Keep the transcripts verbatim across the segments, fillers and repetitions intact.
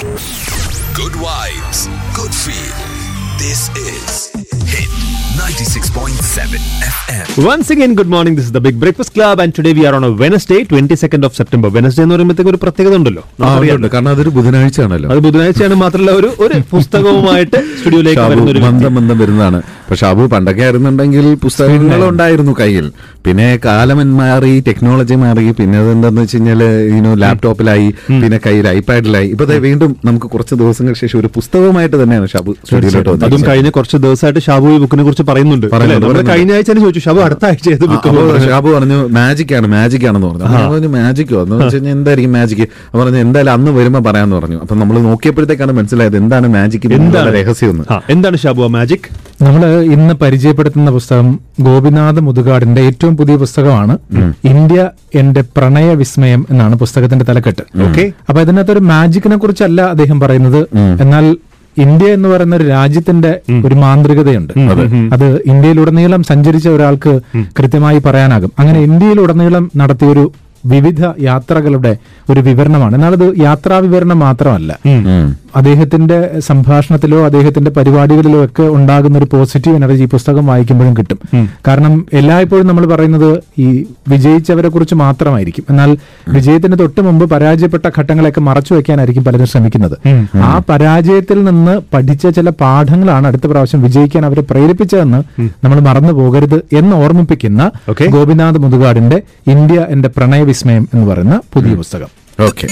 Good vibes, good feel. This is Hit ninety-six point seven F M. Once again, good morning. This is the Big Breakfast Club, and today we are on a Wednesday, twenty-second of September. Wednesday എന്ന് പറയുമ്പോഴത്തേക്ക് ഒരു പ്രത്യേകത ഉണ്ടല്ലോ, കാരണം അതൊരു ബുധനാഴ്ചയാണല്ലോ. അത് ബുധനാഴ്ചയാണ്. മാത്രമല്ല ഒരു ഒരു പുസ്തകവുമായിട്ട് സ്റ്റുഡിയോയിലേക്ക് വരുന്ന ബന്ധം ബന്ധം വരുന്നതാണ്. പക്ഷെ അബു പണ്ടൊക്കെ ആയിരുന്നുണ്ടെങ്കിൽ പുസ്തകങ്ങളുണ്ടായിരുന്നു കയ്യിൽ. പിന്നെ കാലം മാറി, ടെക്നോളജി മാറി. പിന്നെ അതെന്താന്ന് വെച്ച് കഴിഞ്ഞാല് ഇനോ ലാപ്ടോപ്പിലായി, പിന്നെ കയ്യിൽ ഐപാഡിലായി. ഇപ്പൊ വീണ്ടും നമുക്ക് കുറച്ച് ദിവസങ്ങൾക്ക് ശേഷം ഒരു പുസ്തകമായിട്ട് തന്നെയാണ് ഷാബു സ്റ്റുഡിയോയിലോട്ട് വന്നത്. അതും കഴിഞ്ഞ കുറച്ച് ദിവസമായിട്ട് ഷാബു ഈ ബുക്കിനെ കുറിച്ച് പറയുന്നുണ്ട്. കഴിഞ്ഞ ആഴ്ച ചോദിച്ചു ഷാബു അടുത്ത ആഴ്ച ഷാബു പറഞ്ഞു മാജിക് ആണ് മാജിക് ആണെന്ന് പറഞ്ഞു. മാജിക്കോ എന്ന് വെച്ച് കഴിഞ്ഞാൽ എന്തായിരിക്കും മാജിക് പറഞ്ഞു. എന്തായാലും അന്ന് വരുമ്പോ പറയാന്ന് പറഞ്ഞു. അപ്പൊ നമ്മൾ നോക്കിയപ്പോഴത്തേക്കാണ് മനസ്സിലായത് എന്താണ് മാജിക്, എന്താണ് രഹസ്യം എന്ന്. എന്താണ് ഷാബു ആ മാജിക്? നമ്മള് ഇന്ന് പരിചയപ്പെടുത്തുന്ന പുസ്തകം ഗോപിനാഥ് മുതുകാടിന്റെ ഏറ്റവും പുതിയ പുസ്തകമാണ്. ഇന്ത്യ എന്റെ പ്രണയ വിസ്മയം എന്നാണ് പുസ്തകത്തിന്റെ തലക്കെട്ട്. ഓക്കെ, അപ്പൊ ഇതിനകത്തൊരു മാജിക്കിനെ കുറിച്ചല്ല അദ്ദേഹം പറയുന്നത്. എന്നാൽ ഇന്ത്യ എന്ന് പറയുന്ന ഒരു രാജ്യത്തിന്റെ ഒരു മാന്ത്രികതയുണ്ട്. അത് ഇന്ത്യയിലുടനീളം സഞ്ചരിച്ച ഒരാൾക്ക് കൃത്യമായി പറയാനാകും. അങ്ങനെ ഇന്ത്യയിലുടനീളം നടത്തിയൊരു വിവിധ യാത്രകളുടെ ഒരു വിവരണമാണ്. എന്നാൽ അത് യാത്രാ വിവരണം മാത്രമല്ല, അദ്ദേഹത്തിന്റെ സംഭാഷണത്തിലോ അദ്ദേഹത്തിന്റെ പരിപാടികളിലോ ഒക്കെ ഉണ്ടാകുന്ന ഒരു പോസിറ്റീവ് എനർജി ഈ പുസ്തകം വായിക്കുമ്പോഴും കിട്ടും. കാരണം എല്ലായ്പ്പോഴും നമ്മൾ പറയുന്നത് ഈ വിജയിച്ചവരെ കുറിച്ച് മാത്രമായിരിക്കും. എന്നാൽ വിജയത്തിന് തൊട്ട് മുമ്പ് പരാജയപ്പെട്ട ഘട്ടങ്ങളെയൊക്കെ മറച്ചു വെക്കാനായിരിക്കും പലരും ശ്രമിക്കുന്നത്. ആ പരാജയത്തിൽ നിന്ന് പഠിച്ച ചില പാഠങ്ങളാണ് അടുത്ത പ്രാവശ്യം വിജയിക്കാൻ അവരെ പ്രേരിപ്പിച്ചതെന്ന് നമ്മൾ മറന്നു പോകരുത് എന്ന് ഓർമ്മിപ്പിക്കുന്ന ഗോപിനാഥ് മുതുകാടിന്റെ ഇന്ത്യ എന്റെ പ്രണയ വിസ്മയം എന്ന് പറയുന്ന പുതിയ പുസ്തകം. ഓക്കെ,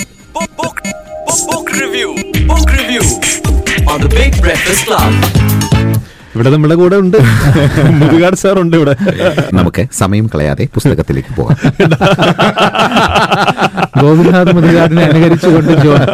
ഇവിടെ നമ്മുടെ കൂടെ ഉണ്ട് മുതുകാട് സാർ ഉണ്ട് ഇവിടെ. നമുക്ക് സമയം കളയാതെ പുസ്തകത്തിലേക്ക് പോകാം. ഗോപിനാഥ് മുതുകാടിനെ അനുകരിച്ചുകൊണ്ട്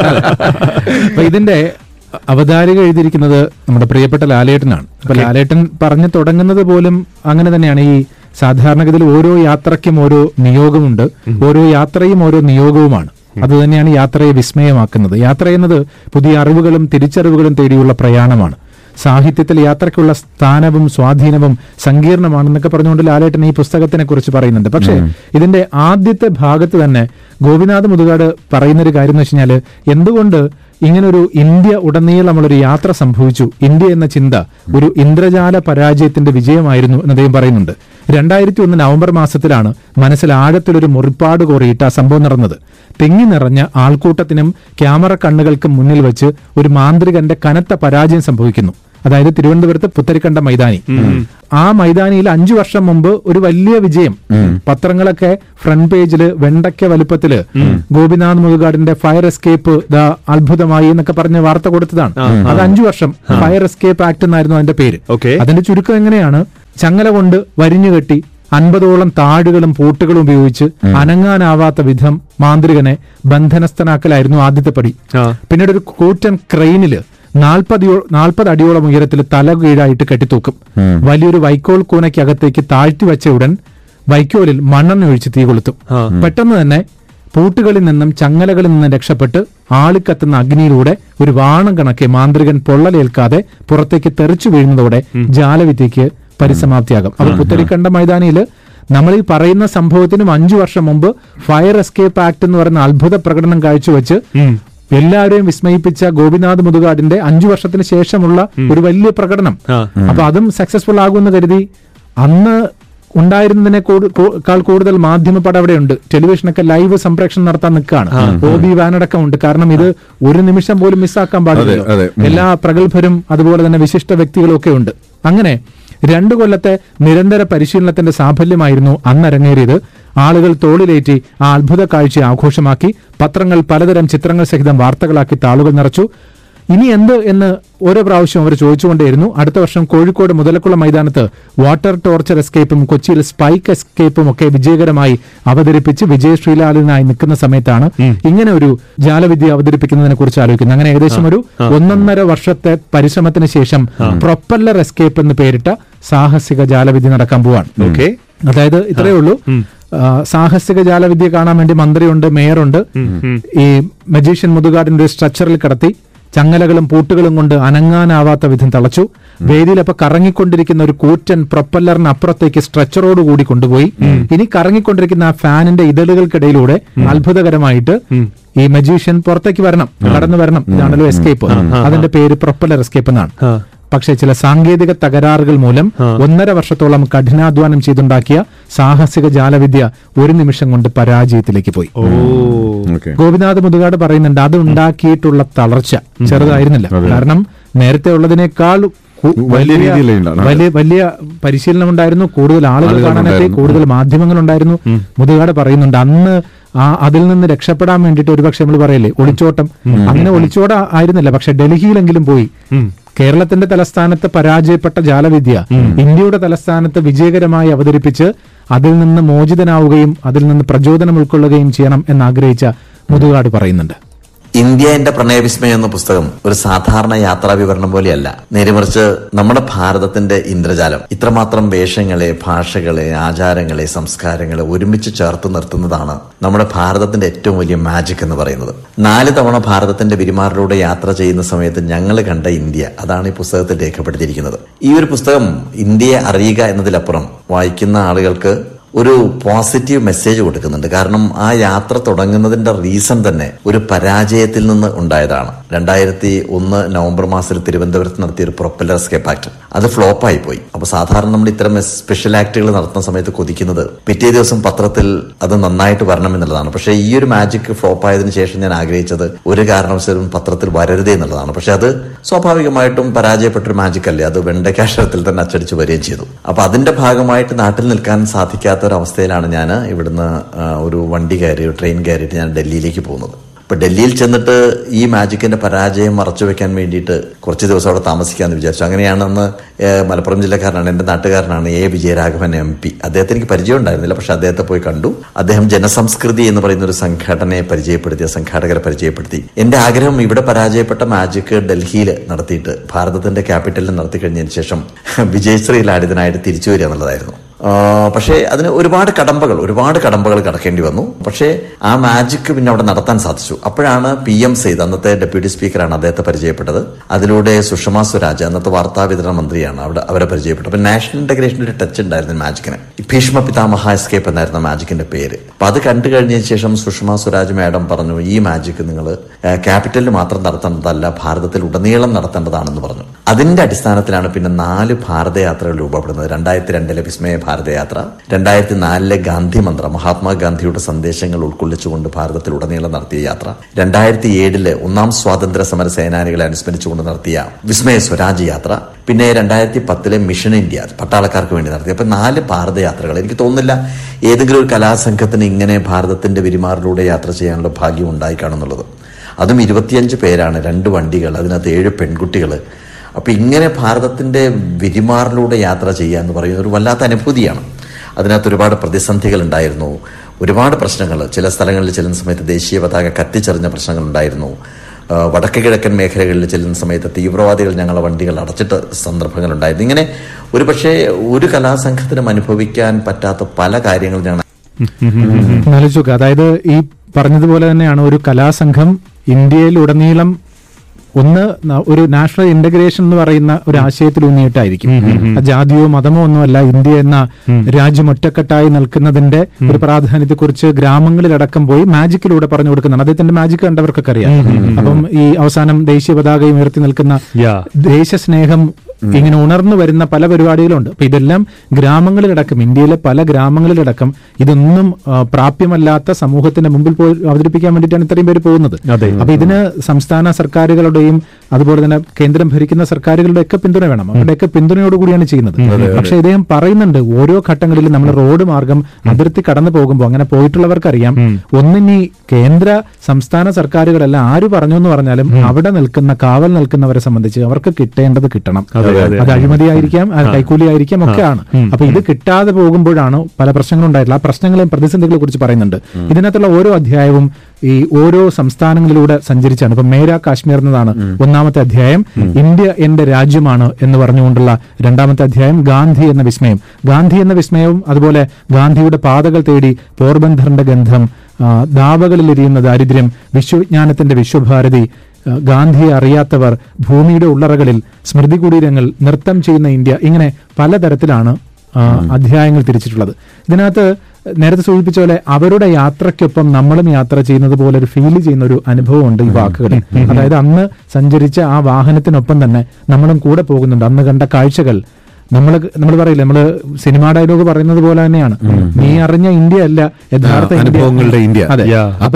അപ്പൊ ഇതിന്റെ അവതാരിക എഴുതിയിരിക്കുന്നത് നമ്മുടെ പ്രിയപ്പെട്ട ലാലേട്ടനാണ്. അപ്പൊ ലാലേട്ടൻ പറഞ്ഞു തുടങ്ങുന്നത് പോലും അങ്ങനെ തന്നെയാണ്. ഈ സാധാരണഗതിയിൽ ഓരോ യാത്രയ്ക്കും ഓരോ നിയോഗമുണ്ട്, ഓരോ യാത്രയും ഓരോ നിയോഗവുമാണ്. അത് തന്നെയാണ് യാത്രയെ വിസ്മയമാക്കുന്നത്. യാത്ര എന്നത് പുതിയ അറിവുകളും തിരിച്ചറിവുകളും തേടിയുള്ള പ്രയാണമാണ്. സാഹിത്യത്തിൽ യാത്രയ്ക്കുള്ള സ്ഥാനവും സ്വാധീനവും സങ്കീർണമാണെന്നൊക്കെ പറഞ്ഞുകൊണ്ട് ലാലേട്ടൻ ഈ പുസ്തകത്തിനെ കുറിച്ച് പറയുന്നുണ്ട്. പക്ഷേ ഇതിന്റെ ആദ്യത്തെ ഭാഗത്ത് തന്നെ ഗോപിനാഥ് മുതുകാട് പറയുന്നൊരു കാര്യം എന്ന് വെച്ച് കഴിഞ്ഞാൽ എന്തുകൊണ്ട് ഇങ്ങനൊരു ഇന്ത്യ ഉടനീളമുള്ളൊരു യാത്ര സംഭവിച്ചു, ഇന്ത്യ എന്ന ചിന്ത ഒരു ഇന്ദ്രജാല പരാജയത്തിന്റെ വിജയമായിരുന്നു എന്ന് അദ്ദേഹം പറയുന്നുണ്ട്. രണ്ടായിരത്തി ഒന്ന് നവംബർ മാസത്തിലാണ് മനസ്സിൽ ആഴത്തിലൊരു മുറിപ്പാട് കോറിയിട്ട് ആ സംഭവം നടന്നത്. തിങ്ങി നിറഞ്ഞ ആൾക്കൂട്ടത്തിനും ക്യാമറ കണ്ണുകൾക്കും മുന്നിൽ വെച്ച് ഒരു മാന്ത്രികന്റെ കനത്ത പരാജയം സംഭവിക്കുന്നു. അതായത് തിരുവനന്തപുരത്ത് പുത്തരിക്കണ്ട മൈതാനി. ആ മൈതാനിയിൽ അഞ്ചു വർഷം മുമ്പ് ഒരു വലിയ വിജയം, പത്രങ്ങളൊക്കെ ഫ്രണ്ട് പേജില് വെണ്ടയ്ക്ക വലുപ്പത്തില് ഗോപിനാഥ് മുതുകാടിന്റെ ഫയർ എസ്കേപ്പ് ദ അത്ഭുതമായി എന്നൊക്കെ പറഞ്ഞ വാർത്ത കൊടുത്തതാണ്. അത് അഞ്ചു വർഷം ഫയർ എസ്കേപ്പ് ആക്ട് എന്നായിരുന്നു അതിന്റെ പേര്. അതിന്റെ ചുരുക്കം എങ്ങനെയാണ്? ചങ്ങല കൊണ്ട് വരിഞ്ഞുകെട്ടി അൻപതോളം താഴുകളും പൂട്ടുകളും ഉപയോഗിച്ച് അനങ്ങാനാവാത്ത വിധം മാന്ത്രികനെ ബന്ധനസ്ഥനാക്കലായിരുന്നു ആദ്യത്തെ പടി. പിന്നീട് ഒരു കൂറ്റൻ ക്രെയിനില് നാൽപ്പത് നാൽപ്പത് അടിയോളം ഉയരത്തിൽ തല കീഴായിട്ട് കെട്ടിത്തൂക്കും. വലിയൊരു വൈക്കോൽ കൂനയ്ക്കകത്തേക്ക് താഴ്ത്തി വെച്ച ഉടൻ വൈക്കോലിൽ മണ്ണെണ്ണ ഒഴിച്ച് തീ കൊളുത്തും. പെട്ടെന്ന് തന്നെ പൂട്ടുകളിൽ നിന്നും ചങ്ങലകളിൽ നിന്നും രക്ഷപ്പെട്ട് ആളിക്കത്തുന്ന അഗ്നിയിലൂടെ ഒരു വാണം കണക്കെ മാന്ത്രികൻ പൊള്ളലേൽക്കാതെ പുറത്തേക്ക് തെറിച്ചു വീഴുന്നതോടെ ജാലവിദ്യക്ക് പരിസമാപ്തിയാകും. അത് പുത്തരിക്കണ്ട മൈതാനിയില് നമ്മൾ ഈ പറയുന്ന സംഭവത്തിനും അഞ്ചു വർഷം മുമ്പ് ഫയർ എസ്കേപ്പ് ആക്ട് എന്ന് പറയുന്ന അത്ഭുത പ്രകടനം കാഴ്ചവെച്ച് എല്ലാവരെയും വിസ്മയിപ്പിച്ച ഗോപിനാഥ് മുതുകാടിന്റെ അഞ്ചു വർഷത്തിന് ശേഷമുള്ള ഒരു വലിയ പ്രകടനം. അപ്പൊ അതും സക്സസ്ഫുൾ ആകുമെന്ന് കരുതി അന്ന് ഉണ്ടായിരുന്നതിനേക്കാൾ കൂടുതൽ മാധ്യമപ്പട അവിടെയുണ്ട്. ടെലിവിഷനൊക്കെ ലൈവ് സംപ്രേഷണം നടത്താൻ നിൽക്കുകയാണ്. ഒ ബി വാനടക്കം ഉണ്ട്. കാരണം ഇത് ഒരു നിമിഷം പോലും മിസ്സാക്കാൻ പാടില്ല. എല്ലാ പ്രഗത്ഭരും അതുപോലെ തന്നെ വിശിഷ്ട വ്യക്തികളും ഒക്കെ ഉണ്ട്. അങ്ങനെ രണ്ടു കൊല്ലത്തെ നിരന്തര പരിശീലനത്തിന്റെ സാഫല്യമായിരുന്നു അന്നരങ്ങേറിയത്. ആളുകൾ തോളിലേറ്റി ആ അത്ഭുത കാഴ്ച ആഘോഷമാക്കി. പത്രങ്ങൾ പലതരം ചിത്രങ്ങൾ സഹിതം വാർത്തകളാക്കി താളുകൾ നിറച്ചു. ഇനി എന്ത് എന്ന് ഓരോ പ്രാവശ്യം അവർ ചോദിച്ചുകൊണ്ടേയിരുന്നു. അടുത്ത വർഷം കോഴിക്കോട് മുതലക്കുളം മൈതാനത്ത് വാട്ടർ ടോർച്ചർ എസ്കേപ്പും കൊച്ചിയിൽ സ്പൈക്ക് എസ്കേപ്പും ഒക്കെ വിജയകരമായി അവതരിപ്പിച്ച് വിജയ് ശ്രീലാലിനായി നിൽക്കുന്ന സമയത്താണ് ഇങ്ങനെ ഒരു ജാലവിദ്യ അവതരിപ്പിക്കുന്നതിനെ കുറിച്ച് ആലോചിക്കുന്നത്. അങ്ങനെ ഏകദേശം ഒരു ഒന്നൊന്നര വർഷത്തെ പരിശ്രമത്തിന് ശേഷം പ്രൊപ്പല്ലർ എസ്കേപ്പ് എന്ന് പേരിട്ട സാഹസിക ജാലവിദ്യ നടക്കാൻ പോവാണ്. ഓക്കെ, അതായത് ഇത്രയേ ഉള്ളൂ. സാഹസിക ജാലവിദ്യ കാണാൻ വേണ്ടി മന്ത്രിയുണ്ട്, മേയറുണ്ട്. ഈ മജീഷ്യൻ മുതുകാടിന്റെ സ്ട്രക്ചറിൽ കിടത്തി ചങ്ങലകളും പൂട്ടുകളും കൊണ്ട് അനങ്ങാനാവാത്ത വിധം തളച്ചു. വേദിയിലപ്പോ കറങ്ങിക്കൊണ്ടിരിക്കുന്ന ഒരു കൂറ്റൻ പ്രൊപ്പല്ലറിന് അപ്പുറത്തേക്ക് സ്ട്രെച്ചറോടുകൂടി കൊണ്ടുപോയി. ഇനി കറങ്ങിക്കൊണ്ടിരിക്കുന്ന ആ ഫാനിന്റെ ഇതളുകൾക്കിടയിലൂടെ അത്ഭുതകരമായിട്ട് ഈ മജീഷ്യൻ പുറത്തേക്ക് വരണം, കടന്നു വരണം. ഇതാണല്ലോ എസ്കേപ്പ്. അതിന്റെ പേര് പ്രൊപ്പല്ലർ എസ്കേപ്പ് എന്നാണ്. പക്ഷേ ചില സാങ്കേതിക തകരാറുകൾ മൂലം ഒന്നര വർഷത്തോളം കഠിനാധ്വാനം ചെയ്തുണ്ടാക്കിയ സാഹസിക ജാലവിദ്യ ഒരു നിമിഷം കൊണ്ട് പരാജയത്തിലേക്ക് പോയി. ഗോപിനാഥ് മുതുകാട് പറയുന്നുണ്ട്, അത് ഉണ്ടാക്കിയിട്ടുള്ള തളർച്ച ചെറുതായിരുന്നില്ല. കാരണം നേരത്തെ ഉള്ളതിനേക്കാൾ വലിയ വലിയ വലിയ പരിശീലനം ഉണ്ടായിരുന്നു, കൂടുതൽ ആളുകൾ കാണാനെത്തി, കൂടുതൽ മാധ്യമങ്ങൾ ഉണ്ടായിരുന്നു. മുതുകാട് പറയുന്നുണ്ട് അന്ന് ആ അതിൽ നിന്ന് രക്ഷപ്പെടാൻ വേണ്ടിയിട്ട് ഒരുപക്ഷെ നമ്മൾ പറയല്ലേ ഒളിച്ചോട്ടം, അങ്ങനെ ഒളിച്ചോട ആയിരുന്നില്ല. പക്ഷെ ഡൽഹിയിലെങ്കിലും പോയി കേരളത്തിന്റെ തലസ്ഥാനത്ത് പരാജയപ്പെട്ട ജാലവിദ്യ ഇന്ത്യയുടെ തലസ്ഥാനത്ത് വിജയകരമായി അവതരിപ്പിച്ച് അതിൽ നിന്ന് മോചിതനാവുകയും അതിൽ നിന്ന് പ്രചോദനം ഉൾക്കൊള്ളുകയും ചെയ്യണം എന്നാഗ്രഹിച്ച മുതുകാട് പറയുന്നുണ്ട്. ഇന്ത്യ എന്റെ പ്രണയവിസ്മയം എന്ന പുസ്തകം ഒരു സാധാരണ യാത്രാ വിവരണം പോലെയല്ല. നേരെമറിച്ച് നമ്മുടെ ഭാരതത്തിന്റെ ഇന്ദ്രജാലം ഇത്രമാത്രം വേഷങ്ങളെ, ഭാഷകളെ, ആചാരങ്ങളെ, സംസ്കാരങ്ങളെ ഒരുമിച്ച് ചേർത്ത് നിർത്തുന്നതാണ് നമ്മുടെ ഭാരതത്തിന്റെ ഏറ്റവും വലിയ മാജിക് എന്ന് പറയുന്നത്. നാല് തവണ ഭാരതത്തിന്റെ വിരിമാറിലൂടെ യാത്ര ചെയ്യുന്ന സമയത്ത് ഞങ്ങൾ കണ്ട ഇന്ത്യ, അതാണ് ഈ പുസ്തകത്തിൽ രേഖപ്പെടുത്തിയിരിക്കുന്നത്. ഈ ഒരു പുസ്തകം ഇന്ത്യയെ അറിയുക എന്നതിലപ്പുറം വായിക്കുന്ന ആളുകൾക്ക് ഒരു പോസിറ്റീവ് മെസ്സേജ് കൊടുക്കുന്നുണ്ട്. കാരണം ആ യാത്ര തുടങ്ങുന്നതിന്റെ റീസൺ തന്നെ ഒരു പരാജയത്തിൽ നിന്ന് ഉണ്ടായതാണ്. രണ്ടായിരത്തി ഒന്ന് നവംബർ മാസത്തിൽ തിരുവനന്തപുരത്ത് നടത്തിയ ഒരു പ്രൊപ്പല്ലർ എസ്കേപ്പ് ആക്ട് അത് ഫ്ലോപ്പായി പോയി. അപ്പൊ സാധാരണ നമ്മൾ ഇത്തരം സ്പെഷ്യൽ ആക്ടുകൾ നടത്തുന്ന സമയത്ത് കൊതിക്കുന്നത് പിറ്റേ ദിവസം പത്രത്തിൽ അത് നന്നായിട്ട് വരണം എന്നുള്ളതാണ്. പക്ഷേ ഈ ഒരു മാജിക് ഫ്ലോപ്പ് ആയതിനു ശേഷം ഞാൻ ആഗ്രഹിച്ചത് ഒരു കാരണവശാലും പത്രത്തിൽ വരരുതേ എന്നുള്ളതാണ്. പക്ഷെ അത് സ്വാഭാവികമായിട്ടും പരാജയപ്പെട്ടൊരു മാജിക് അല്ലേ, അത് വെണ്ടയ്ക്കാക്ഷരത്തിൽ തന്നെ അച്ചടിച്ച് വരികയും ചെയ്തു. അപ്പൊ അതിന്റെ ഭാഗമായിട്ട് നാട്ടിൽ നിൽക്കാൻ സാധിക്കാത്ത ഒരവസ്ഥയിലാണ് ഞാൻ ഇവിടുന്ന് ഒരു വണ്ടി കയറി, ട്രെയിൻ കയറിയിട്ട് ഞാൻ ഡൽഹിയിലേക്ക് പോകുന്നത്. അപ്പൊ ഡൽഹിയിൽ ചെന്നിട്ട് ഈ മാജിക്കിന്റെ പരാജയം മറച്ചു വെക്കാൻ വേണ്ടിയിട്ട് കുറച്ച് ദിവസം അവിടെ താമസിക്കാമെന്ന് വിചാരിച്ചു. അങ്ങനെയാണെന്ന് മലപ്പുറം ജില്ലക്കാരനാണ്, എന്റെ നാട്ടുകാരനാണ് എ വിജയരാഘവൻ എം പി. അദ്ദേഹത്തെ എനിക്ക് പരിചയം ഉണ്ടായിരുന്നില്ല, പക്ഷെ അദ്ദേഹത്തെ പോയി കണ്ടു. അദ്ദേഹം ജനസംസ്കൃതി എന്ന് പറയുന്ന ഒരു സംഘടനയെ പരിചയപ്പെടുത്തി, സംഘാടകരെ പരിചയപ്പെടുത്തി. എന്റെ ആഗ്രഹം ഇവിടെ പരാജയപ്പെട്ട മാജിക് ഡൽഹിയിൽ നടത്തിയിട്ട് ഭാരതത്തിന്റെ ക്യാപിറ്റലിൽ നടത്തി കഴിഞ്ഞതിന് ശേഷം വിജയശ്രീ ലാളിതനായിട്ട് തിരിച്ചു വരിക എന്നുള്ളതായിരുന്നു. പക്ഷേ അതിന് ഒരുപാട് കടമ്പകൾ ഒരുപാട് കടമ്പകൾ കടക്കേണ്ടി വന്നു. പക്ഷേ ആ മാജിക് പിന്നെ അവിടെ നടത്താൻ സാധിച്ചു. അപ്പോഴാണ് പി എം സെയ്ദ്, അന്നത്തെ ഡെപ്യൂട്ടി സ്പീക്കറാണ്, അദ്ദേഹത്തെ പരിചയപ്പെട്ടത്. അതിലൂടെ സുഷമ സ്വരാജ്, അന്നത്തെ വാർത്താ വിതരണ മന്ത്രിയാണ്, അവിടെ അവരെ പരിചയപ്പെട്ടു. അപ്പൊ നാഷണൽ ഇന്റഗ്രേഷന്റെ ഒരു ടച്ച് ഉണ്ടായിരുന്നു മാജിക്കിന്. ഭീഷ്മ പിതാമഹ എസ്കേപ്പ് എന്നായിരുന്നു മാജിക്കിന്റെ പേര്. അപ്പൊ അത് കണ്ടു കഴിഞ്ഞതിന് ശേഷം സുഷമ സ്വരാജ് മാഡം പറഞ്ഞു, ഈ മാജിക് നിങ്ങൾ ക്യാപിറ്റലിൽ മാത്രം നടത്തേണ്ടതല്ല, ഭാരതത്തിൽ ഉടനീളം നടത്തേണ്ടതാണെന്ന് പറഞ്ഞു. അതിന്റെ അടിസ്ഥാനത്തിലാണ് പിന്നെ നാല് ഭാരതയാത്രകൾ രൂപപ്പെടുന്നത്. രണ്ടായിരത്തി രണ്ടിലെ വിസ്മയ ഭാരതയാത്ര, രണ്ടായിരത്തി നാലിലെ ഗാന്ധി മന്ത്ര, മഹാത്മാഗാന്ധിയുടെ സന്ദേശങ്ങൾ ഉൾക്കൊള്ളിച്ചുകൊണ്ട് ഭാരതത്തിലുടനീളം നടത്തിയ യാത്ര, രണ്ടായിരത്തി ഏഴില് ഒന്നാം സ്വാതന്ത്ര്യ സമര സേനാനികളെ അനുസ്മരിച്ചുകൊണ്ട് നടത്തിയ വിസ്മയ സ്വരാജ് യാത്ര, പിന്നെ രണ്ടായിരത്തി പത്തിലെ മിഷൻ ഇന്ത്യ പട്ടാളക്കാർക്ക് വേണ്ടി നടത്തി. അപ്പൊ നാല് ഭാരതയാത്രകൾ. എനിക്ക് തോന്നുന്നില്ല ഏതെങ്കിലും ഒരു കലാസംഘത്തിന് ഇങ്ങനെ ഭാരതത്തിന്റെ വിരിമാറിലൂടെ യാത്ര ചെയ്യാനുള്ള ഭാഗ്യം ഉണ്ടായി കാണുന്നുള്ളത്. അതും ഇരുപത്തിയഞ്ച് പേരാണ്, രണ്ട് വണ്ടികൾ, അതിനകത്ത് ഏഴ് പെൺകുട്ടികൾ. അപ്പൊ ഇങ്ങനെ ഭാരതത്തിന്റെ വിരിമാറിലൂടെ യാത്ര ചെയ്യുക എന്ന് പറയുന്നത് ഒരു വല്ലാത്ത അനുഭൂതിയാണ്. അതിനകത്ത് ഒരുപാട് പ്രതിസന്ധികൾ ഉണ്ടായിരുന്നു, ഒരുപാട് പ്രശ്നങ്ങൾ. ചില സ്ഥലങ്ങളിൽ ചെല്ലുന്ന സമയത്ത് ദേശീയ പതാക കത്തിച്ചെറിഞ്ഞ പ്രശ്നങ്ങൾ ഉണ്ടായിരുന്നു. വടക്ക് കിഴക്കൻ മേഖലകളിൽ ചെല്ലുന്ന സമയത്ത് തീവ്രവാദികൾ ഞങ്ങളെ വണ്ടികൾ അടച്ചിട്ട സന്ദർഭങ്ങൾ ഉണ്ടായിരുന്നു. ഇങ്ങനെ ഒരു പക്ഷേ ഒരു കലാസംഘത്തിനും അനുഭവിക്കാൻ പറ്റാത്ത പല കാര്യങ്ങളും ഞങ്ങൾ ആലോചിച്ചു. അതായത് ഈ പറഞ്ഞതുപോലെ തന്നെയാണ് ഒരു കലാസംഘം ഇന്ത്യയിലുടനീളം ഒന്ന് ഒരു നാഷണൽ ഇന്റഗ്രേഷൻ എന്ന് പറയുന്ന ഒരു ആശയത്തിൽ ഊന്നിയിട്ടായിരിക്കും. ജാതിയോ മതമോ ഒന്നുമല്ല, ഇന്ത്യ എന്ന രാജ്യം ഒറ്റക്കെട്ടായി നിൽക്കുന്നതിന്റെ ഒരു പ്രാധാന്യത്തെക്കുറിച്ച് ഗ്രാമങ്ങളിലടക്കം പോയി മാജിക്കിലൂടെ പറഞ്ഞു കൊടുക്കുന്നതാണ്. അദ്ദേഹത്തിന്റെ മാജിക് കണ്ടവർക്കൊക്കെ അറിയാം. അപ്പം ഈ അവസാനം ദേശീയ പതാകയും ഉയർത്തി നിൽക്കുന്ന ദേശസ്നേഹം ഇങ്ങനെ ഉണർന്നു വരുന്ന പല പരിപാടികളുണ്ട്. അപ്പൊ ഇതെല്ലാം ഗ്രാമങ്ങളിലടക്കം, ഇന്ത്യയിലെ പല ഗ്രാമങ്ങളിലടക്കം ഇതൊന്നും പ്രാപ്യമല്ലാത്ത സമൂഹത്തിന്റെ മുമ്പിൽ പോയി അവതരിപ്പിക്കാൻ വേണ്ടിയിട്ടാണ് ഇത്രയും പേര് പോകുന്നത്. അപ്പൊ ഇതിന് സംസ്ഥാന സർക്കാരുകളുടെയും അതുപോലെ തന്നെ കേന്ദ്രം ഭരിക്കുന്ന സർക്കാരുകളുടെ ഒക്കെ പിന്തുണ വേണം. അവരുടെയൊക്കെ പിന്തുണയോടുകൂടിയാണ് ചെയ്യുന്നത്. പക്ഷെ ഇദ്ദേഹം പറയുന്നുണ്ട്, ഓരോ ഘട്ടങ്ങളിലും നമ്മൾ റോഡ് മാർഗം അതിർത്തി കടന്നു പോകുമ്പോൾ, അങ്ങനെ പോയിട്ടുള്ളവർക്കറിയാം, ഒന്നിനി കേന്ദ്ര സംസ്ഥാന സർക്കാരുകളല്ല ആര് പറഞ്ഞു എന്ന് പറഞ്ഞാലും അവിടെ നിൽക്കുന്ന കാവൽ നിൽക്കുന്നവരെ സംബന്ധിച്ച് അവർക്ക് കിട്ടേണ്ടത് കിട്ടണം. അത് അഴിമതിയായിരിക്കാം, കൈക്കൂലി ആയിരിക്കാം, ഒക്കെയാണ്. അപ്പൊ ഇത് കിട്ടാതെ പോകുമ്പോഴാണ് പല പ്രശ്നങ്ങളും ഉണ്ടായിട്ടുള്ളത്. ആ പ്രശ്നങ്ങളെയും പ്രതിസന്ധികളെ കുറിച്ച് പറയുന്നുണ്ട്. ഇതിനകത്തുള്ള ഓരോ അധ്യായവും ഈ ഓരോ സംസ്ഥാനങ്ങളിലൂടെ സഞ്ചരിച്ചാണ്. ഇപ്പൊ മേരാ കാശ്മീർ എന്നതാണ് ഒന്നാമത്തെ അധ്യായം. ഇന്ത്യ എന്റെ രാജ്യമാണ് എന്ന് പറഞ്ഞുകൊണ്ടുള്ള രണ്ടാമത്തെ അധ്യായം ഗാന്ധി എന്ന വിസ്മയം. ഗാന്ധി എന്ന വിസ്മയവും അതുപോലെ ഗാന്ധിയുടെ പാതകൾ തേടി പോർബന്ധറിന്റെ ഗന്ധം, ദാവകളിൽ എരിയുന്ന ദാരിദ്ര്യം, വിശ്വവിജ്ഞാനത്തിന്റെ വിശ്വഭാരതി, ഗാന്ധിയെ അറിയാത്തവർ, ഭൂമിയുടെ ഉള്ളറകളിൽ, സ്മൃതി കുടീരങ്ങൾ, നൃത്തം ചെയ്യുന്ന ഇന്ത്യ, ഇങ്ങനെ പലതരത്തിലാണ് അധ്യായങ്ങൾ തിരിച്ചിട്ടുള്ളത്. ഇതിനകത്ത് നേരത്തെ സൂചിപ്പിച്ച പോലെ അവരുടെ യാത്രയ്ക്കൊപ്പം നമ്മളും യാത്ര ചെയ്യുന്നത് പോലെ ഒരു ഫീൽ ചെയ്യുന്ന ഒരു അനുഭവമുണ്ട് ഈ വാക്കുകളിൽ. അതായത് അന്ന് സഞ്ചരിച്ച ആ വാഹനത്തിനൊപ്പം തന്നെ നമ്മളും കൂടെ പോകുന്നുണ്ട്. അന്ന് കണ്ട കാഴ്ചകൾ നമ്മൾ നമ്മൾ പറയില്ല, നമ്മള് സിനിമാ ഡയലോഗ് പറയുന്നത് പോലെ തന്നെയാണ്, നീ അറിഞ്ഞ ഇന്ത്യ അല്ല യഥാർത്ഥ അനുഭവങ്ങളുടെ ഇന്ത്യ. അതെ, അപ്പൊ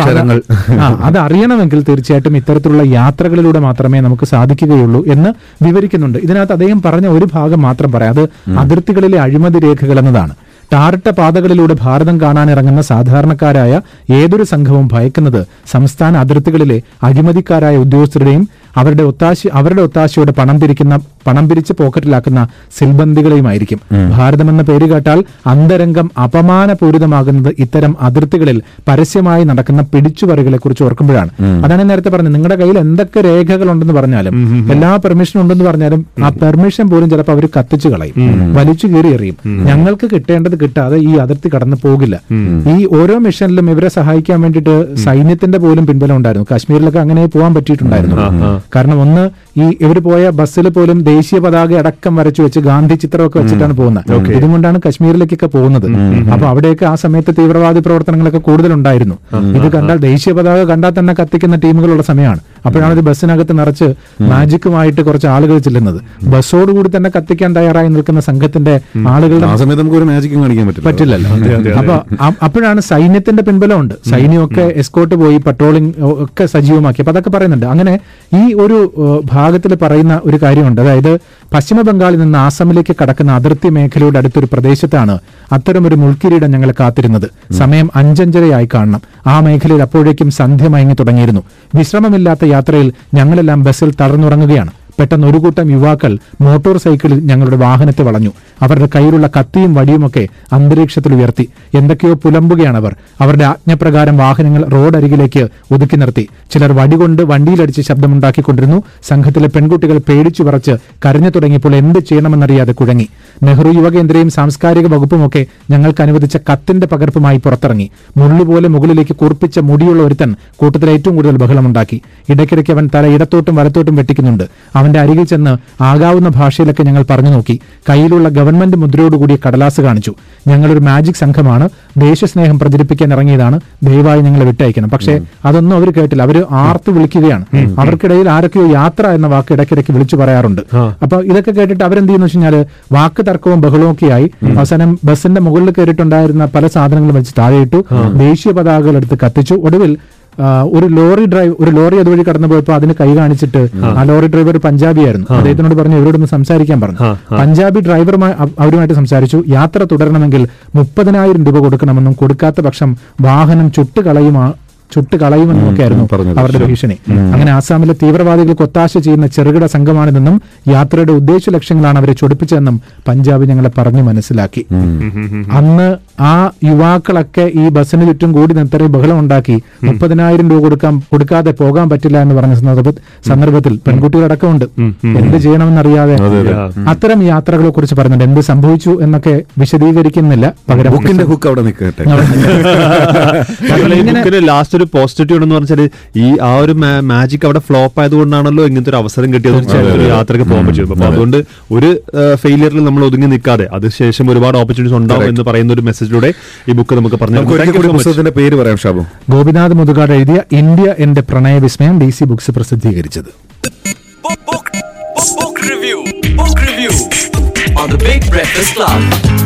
അത് അറിയണമെങ്കിൽ തീർച്ചയായിട്ടും ഇത്തരത്തിലുള്ള യാത്രകളിലൂടെ മാത്രമേ നമുക്ക് സാധിക്കുകയുള്ളൂ എന്ന് വിവരിക്കുന്നുണ്ട്. ഇതിനകത്ത് അദ്ദേഹം പറഞ്ഞ ഒരു ഭാഗം മാത്രം പറയാം, അത് അതിർത്തികളിലെ അഴിമതി രേഖകൾ എന്നതാണ്. ടാറിട്ട പാതകളിലൂടെ ഭാരതം കാണാനിറങ്ങുന്ന സാധാരണക്കാരായ ഏതൊരു സംഘവും ഭയക്കുന്നത് സംസ്ഥാന അതിർത്തികളിലെ അഴിമതിക്കാരായ ഉദ്യോഗസ്ഥരുടെയും അവരുടെ ഒത്താശ അവരുടെ ഒത്താശയോടെ പണം പിരിക്കുന്ന പണം പിരിച്ച് പോക്കറ്റിലാക്കുന്ന സിൽബന്ദികളെയുമായിരിക്കും. ഭാരതമെന്ന പേര് കേട്ടാൽ അന്തരംഗം അപമാനപൂരിതമാകുന്നത് ഇത്തരം അതിർത്തികളിൽ പരസ്യമായി നടക്കുന്ന പിടിച്ചുപറികളെ കുറിച്ച് ഓർക്കുമ്പോഴാണ്. അതാണ് നേരത്തെ പറഞ്ഞത്, നിങ്ങളുടെ കയ്യിൽ എന്തൊക്കെ രേഖകളുണ്ടെന്ന് പറഞ്ഞാലും, എല്ലാ പെർമിഷനും ഉണ്ടെന്ന് പറഞ്ഞാലും, ആ പെർമിഷൻ പോലും ചിലപ്പോൾ അവർ കത്തിച്ചു കളയും, വലിച്ചു കീറി എറിയും. ഞങ്ങൾക്ക് കിട്ടേണ്ടത് കിട്ടാതെ ഈ അതിർത്തി കടന്നു പോകില്ല. ഈ ഓരോ മിഷനിലും ഇവരെ സഹായിക്കാൻ വേണ്ടിയിട്ട് സൈന്യത്തിന്റെ പോലും പിൻബലം ഉണ്ടായിരുന്നു. കാശ്മീരിലൊക്കെ അങ്ങനെ പോകാൻ പറ്റിയിട്ടുണ്ടായിരുന്നു. കാരണം ഒന്ന്, ഈ ഇവർ പോയ ബസ്സിൽ പോലും ദേശീയ പതാക അടക്കം വരച്ചു വെച്ച് ഗാന്ധി ചിത്രമൊക്കെ വെച്ചിട്ടാണ് പോകുന്നത്. ഇതുകൊണ്ടാണ് കശ്മീരിലേക്കൊക്കെ പോകുന്നത്. അപ്പൊ അവിടെയൊക്കെ ആ സമയത്ത് തീവ്രവാദി പ്രവർത്തനങ്ങളൊക്കെ കൂടുതലുണ്ടായിരുന്നു. ഇത് കണ്ടാൽ, ദേശീയ പതാക കണ്ടാൽ തന്നെ കത്തിക്കുന്ന ടീമുകളുള്ള സമയമാണ്. അപ്പോഴാണ് ഇത് ബസ്സിനകത്ത് നിറച്ച് മാജിക്കുമായിട്ട് കുറച്ച് ആളുകൾ ചെല്ലുന്നത്. ബസ്സോടുകൂടി തന്നെ കത്തിക്കാൻ തയ്യാറായി നിൽക്കുന്ന സംഘത്തിന്റെ ആളുകളുടെ പറ്റില്ലല്ലോ. അപ്പൊ അപ്പോഴാണ് സൈന്യത്തിന്റെ പിൻബലമുണ്ട്. സൈന്യമൊക്കെ എസ്കോർട്ട് പോയി പട്രോളിംഗ് ഒക്കെ സജീവമാക്കി. അപ്പൊ അതൊക്കെ പറയുന്നുണ്ട്. അങ്ങനെ ഈ ഒരു ഭാഗത്തിൽ പറയുന്ന ഒരു കാര്യമുണ്ട്. അതായത് പശ്ചിമ ബംഗാളിൽ നിന്ന് ആസാമിലേക്ക് കടക്കുന്ന അതിർത്തി മേഖലയുടെ അടുത്തൊരു പ്രദേശത്താണ് അത്തരമൊരു മുൾക്കിരീടം ഞങ്ങളെ കാത്തിരുന്നത്. സമയം അഞ്ചഞ്ചരയായി കാണണം. ആ മേഖലയിൽ അപ്പോഴേക്കും സന്ധ്യ മയങ്ങി തുടങ്ങിയിരുന്നു. വിശ്രമമില്ലാത്ത യാത്രയിൽ ഞങ്ങളെല്ലാം ബസ്സിൽ തളർന്നുറങ്ങുകയാണ്. പെട്ടെന്ന് ഒരു കൂട്ടം യുവാക്കൾ മോട്ടോർ സൈക്കിളിൽ ഞങ്ങളുടെ വാഹനത്തെ വളഞ്ഞു. അവരുടെ കയ്യിലുള്ള കത്തിയും വടിയുമൊക്കെ അന്തരീക്ഷത്തിൽ ഉയർത്തി. എന്തൊക്കെയോ പുലമ്പുകയാണ് അവർ. അവരുടെ ആജ്ഞപ്രകാരം വാഹനങ്ങൾ റോഡരികിലേക്ക് ഒതുക്കി നിർത്തി. ചിലർ വടികൊണ്ട് വണ്ടിയിലടിച്ച് ശബ്ദമുണ്ടാക്കിക്കൊണ്ടിരുന്നു. സംഘത്തിലെ പെൺകുട്ടികൾ പേടിച്ചു പറച്ച് കരഞ്ഞു തുടങ്ങിയപ്പോൾ എന്ത് ചെയ്യണമെന്നറിയാതെ കുഴങ്ങി. നെഹ്റു യുവകേന്ദ്രയും സാംസ്കാരിക വകുപ്പുമൊക്കെ ഞങ്ങൾക്ക് അനുവദിച്ച കത്തിന്റെ പകർപ്പുമായി പുറത്തിറങ്ങി. മുള്ളുപോലെ മുകളിലേക്ക് കൂർപ്പിച്ച മുടിയുള്ള ഒരുത്തൻ കൂട്ടത്തിൽ ഏറ്റവും കൂടുതൽ ബഹളമുണ്ടാക്കി. ഇടയ്ക്കിടയ്ക്ക് അവൻ തല ഇടത്തോട്ടും വലത്തോട്ടും വെട്ടിക്കുന്നുണ്ട്. അവന്റെ അരികിൽ ചെന്ന് ആകാവുന്ന ഭാഷയിലൊക്കെ ഞങ്ങൾ പറഞ്ഞു നോക്കി. കയ്യിലുള്ള ഗവൺമെന്റ് മുദ്രയോടുകൂടിയ കടലാസ് കാണിച്ചു. ഞങ്ങളൊരു മാജിക് സംഘമാണ്, ദേശസ്നേഹം പ്രചരിപ്പിക്കാൻ ഇറങ്ങിയതാണ്, ദയവായി ഞങ്ങളെ വിട്ടയക്കണം. പക്ഷേ അതൊന്നും അവർ കേട്ടില്ല. അവർ ആർത്ത് വിളിക്കുകയാണ്. അവർക്കിടയിൽ ആരൊക്കെയോ യാത്ര എന്ന വാക്ക് ഇടയ്ക്കിടയ്ക്ക് വിളിച്ചു പറയാറുണ്ട്. അപ്പൊ ഇതൊക്കെ കേട്ടിട്ട് അവരെന്ത് ചെയ്യുന്നു വെച്ച് കഴിഞ്ഞാൽ വാക്ക് തർക്കവും ബഹളവും ഒക്കെയായി അവസാനം ബസിന്റെ മുകളിൽ കയറിയിട്ടുണ്ടായിരുന്ന പല സാധനങ്ങളും വെച്ച് താഴെയിട്ടു. ദേശീയ പതാകകൾ എടുത്ത് കത്തിച്ചു. ഒടുവിൽ ഒരു ലോറി ഡ്രൈവർ ഒരു ലോറി അതുവഴി കടന്നു പോയപ്പോൾ അതിന് കൈ കാണിച്ചിട്ട് ആ ലോറി ഡ്രൈവർ പഞ്ചാബിയായിരുന്നു. അദ്ദേഹത്തിനോട് പറഞ്ഞു ഇവരോടൊന്ന് സംസാരിക്കാൻ പറഞ്ഞു. പഞ്ചാബി ഡ്രൈവറുമായി അവരുമായിട്ട് സംസാരിച്ചു. യാത്ര തുടരണമെങ്കിൽ മുപ്പതിനായിരം രൂപ കൊടുക്കണമെന്നും കൊടുക്കാത്ത പക്ഷം വാഹനം ചുട്ടുകളയുമാ ചുട്ട് കളയുമെന്നൊക്കെ ആയിരുന്നു അവരുടെ ഭീഷണി. അങ്ങനെ ആസാമിലെ തീവ്രവാദികൾക്ക് ഒത്താശ ചെയ്യുന്ന ചെറുകിട സംഘമാണിതെന്നും യാത്രയുടെ ഉദ്ദേശ ലക്ഷ്യങ്ങളാണ് അവരെ ചൊടിപ്പിച്ചതെന്നും പഞ്ചാബ് ഞങ്ങളെ പറഞ്ഞു മനസ്സിലാക്കി. അന്ന് ആ യുവാക്കളൊക്കെ ഈ ബസ്സിന് ചുറ്റും കൂടി നിർത്തറി ബഹളം ഉണ്ടാക്കി. മുപ്പതിനായിരം രൂപ കൊടുക്കാൻ കൊടുക്കാതെ പോകാൻ പറ്റില്ല എന്ന് പറഞ്ഞ സന്ദർഭത്തിൽ പെൺകുട്ടികളടക്കമുണ്ട്. എന്ത് ചെയ്യണമെന്നറിയാതെ അത്തരം യാത്രകളെ കുറിച്ച് പറയുന്നുണ്ട്. എന്ത് സംഭവിച്ചു എന്നൊക്കെ വിശദീകരിക്കുന്നില്ല. പകരം ലാസ്റ്റ് ഒരു പോസിറ്റീവ് എന്ന് പറഞ്ഞാൽ ഈ ആ ഒരു മാജിക് അവിടെ ഫ്ലോപ്പ് ആയതുകൊണ്ടാണല്ലോ ഇങ്ങനത്തെ ഒരു അവസരം കിട്ടിയത് യാത്രയ്ക്ക് പോകാൻ പറ്റും. അപ്പൊ അതുകൊണ്ട് ഒരു ഫെയിലിയറിൽ നമ്മൾ ഒതുങ്ങി നിൽക്കാതെ അതിനുശേഷം ഒരുപാട് ഓപ്പർച്യൂണിറ്റീസ് ഉണ്ടാവും എന്ന് പറയുന്ന ഒരു മെസ്സേജിലൂടെ ഈ ബുക്ക് നമുക്ക് പറഞ്ഞു. പേര് പറയാം ഷാബു. ഗോപിനാഥ് മുതുകാട് എഴുതിയ ഇന്ത്യ എന്റെ പ്രണയ വിസ്മയം ഡി സി ബുക്സ് പ്രസിദ്ധീകരിച്ചത്. Book review. Book review on the Big Breakfast Club.